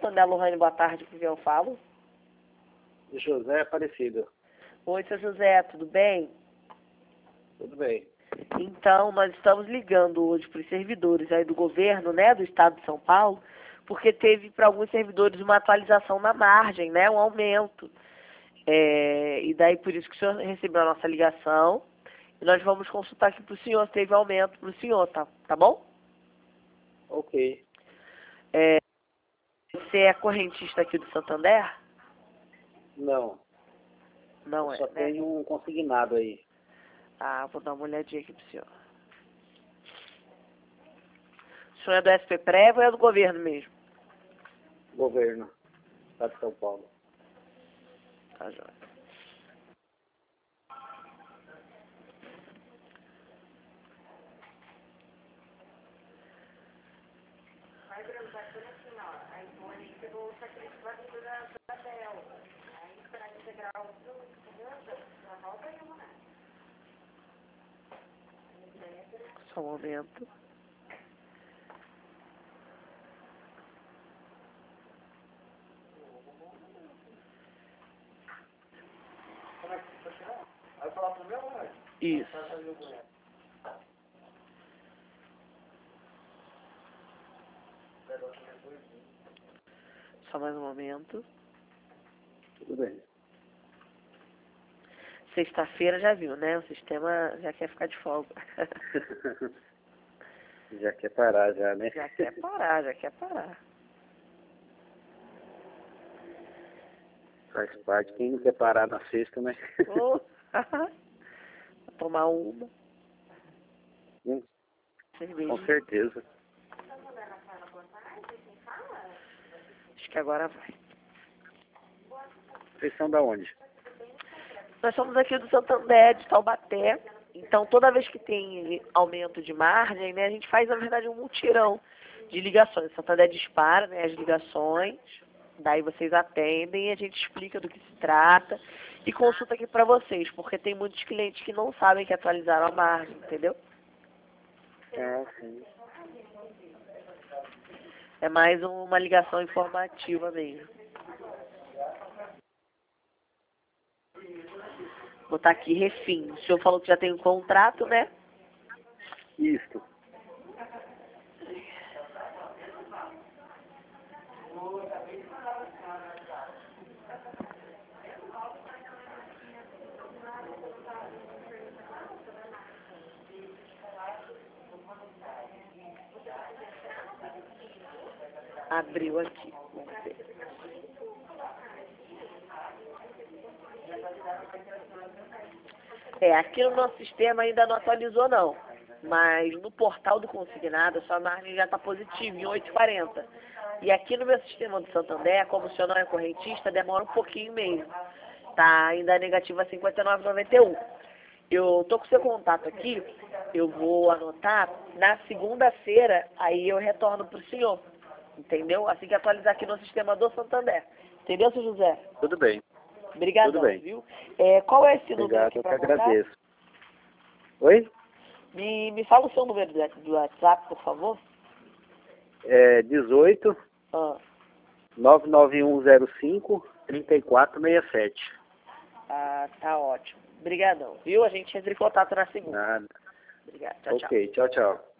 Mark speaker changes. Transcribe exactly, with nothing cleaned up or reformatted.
Speaker 1: Santander, Lohane, boa tarde, com quem eu falo?
Speaker 2: José Aparecido.
Speaker 1: Oi, seu José, tudo bem?
Speaker 2: Tudo bem.
Speaker 1: Então, nós estamos ligando hoje para os servidores aí do governo, né, do estado de São Paulo, porque teve para alguns servidores uma atualização na margem, né, um aumento. É, e daí por isso que o senhor recebeu a nossa ligação. E nós vamos consultar aqui para o senhor se teve aumento para o senhor, tá, tá bom?
Speaker 2: Ok.
Speaker 1: É, você é correntista aqui do Santander?
Speaker 2: Não.
Speaker 1: Não
Speaker 2: Eu
Speaker 1: é,
Speaker 2: só
Speaker 1: né?
Speaker 2: tenho um consignado aí.
Speaker 1: Ah, vou dar uma olhadinha aqui pro senhor. O senhor é do S P Prev ou é do governo mesmo?
Speaker 2: Governo. Estado de São Paulo.
Speaker 1: Tá, joia. Só um momento. Isso. Só mais um momento.
Speaker 2: Tudo bem.
Speaker 1: Sexta-feira já viu, né? O sistema já quer ficar de folga.
Speaker 2: Já quer parar já, né?
Speaker 1: Já quer parar, já quer parar.
Speaker 2: Faz parte. Quem não quer parar na sexta, né?
Speaker 1: Oh, vou tomar uma
Speaker 2: Hum,
Speaker 1: cerveja.
Speaker 2: com certeza.
Speaker 1: Acho que agora vai.
Speaker 2: Vocês são da onde?
Speaker 1: Nós somos aqui do Santander, de Taubaté. Então, toda vez que tem aumento de margem, né, a gente faz, na verdade, um mutirão de ligações. O Santander dispara, né, as ligações, daí vocês atendem, a gente explica do que se trata e consulta aqui para vocês, porque tem muitos clientes que não sabem que atualizaram a margem, entendeu?
Speaker 2: Ah, sim.
Speaker 1: É mais uma ligação informativa mesmo. Vou botar aqui refim. O senhor falou que já tem um contrato, né?
Speaker 2: Isto.
Speaker 1: Abriu aqui. É, aqui no nosso sistema ainda não atualizou não, mas no portal do consignado a sua margem já está positiva em oito e quarenta. E aqui no meu sistema do Santander, como o senhor não é correntista, demora um pouquinho mesmo. Tá ainda negativa cinquenta e nove vírgula noventa e um. Eu tô com o seu contato aqui, eu vou anotar, na segunda-feira, aí eu retorno para o senhor, entendeu? Assim que atualizar aqui no sistema do Santander. Entendeu, seu José?
Speaker 2: Tudo bem.
Speaker 1: Obrigadão,
Speaker 2: Tudo bem.
Speaker 1: viu? É, qual é esse número
Speaker 2: Obrigado,
Speaker 1: aqui
Speaker 2: eu que
Speaker 1: para contar?
Speaker 2: agradeço. Oi?
Speaker 1: Me, me fala o seu número do do WhatsApp, por favor.
Speaker 2: É dezoito,
Speaker 1: Ah,
Speaker 2: nove nove um zero cinco, trinta e quatro sessenta e sete.
Speaker 1: ah, tá ótimo. Obrigadão, viu? A gente entra em contato na segunda.
Speaker 2: Nada.
Speaker 1: Obrigado. Tchau, tchau.
Speaker 2: Ok, tchau, tchau.